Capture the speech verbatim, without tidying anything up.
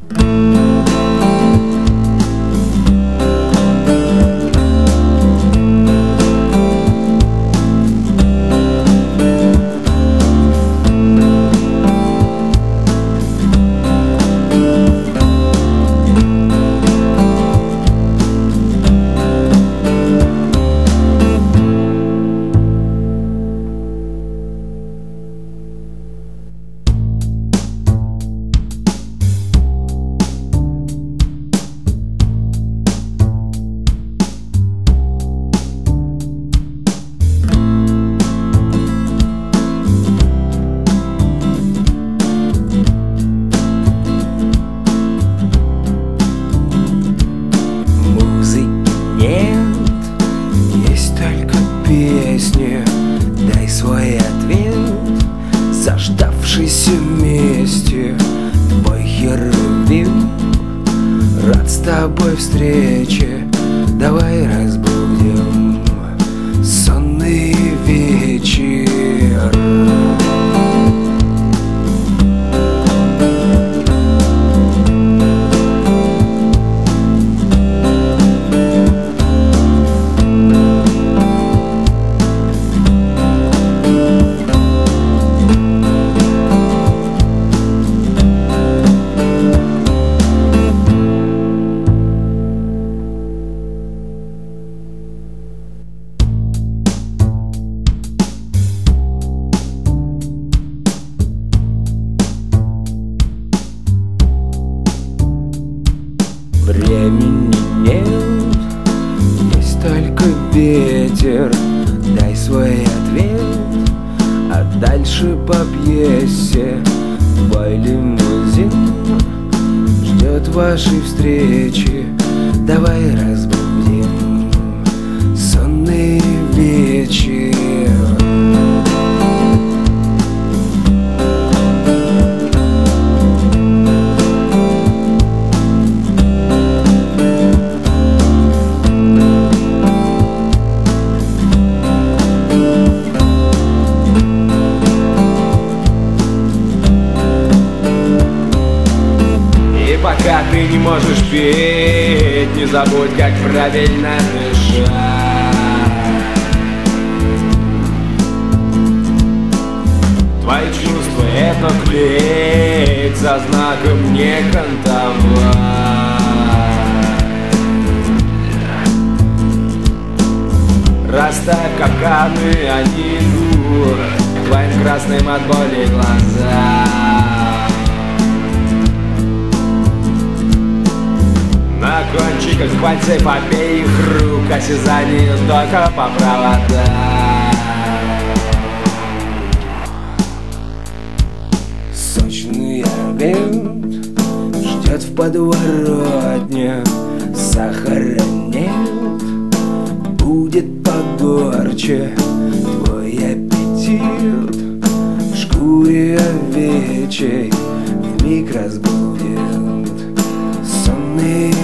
Дай свой ответ, заждавшись вместе. Твой херувим рад с тобой встрече. Давай разбудим сонный вечер. Времени нет, есть только ветер. Дай свой ответ, а дальше по пьесе. Твой лимузин ждет вашей встречи. Давай разбудим сонный вечер. Пока ты не можешь петь, не забудь, как правильно дышать. Твои чувства — это клеить со знаком «не кантовать». Расставь капканы, они идут твоим красным от боли глазам. На кончиках пальцев обеих рук осязание только по проводам. Сочный обед ждет в подворотне. Сахара нет, будет погорче. Твой аппетит в шкуре овечей вмиг разбудит сонный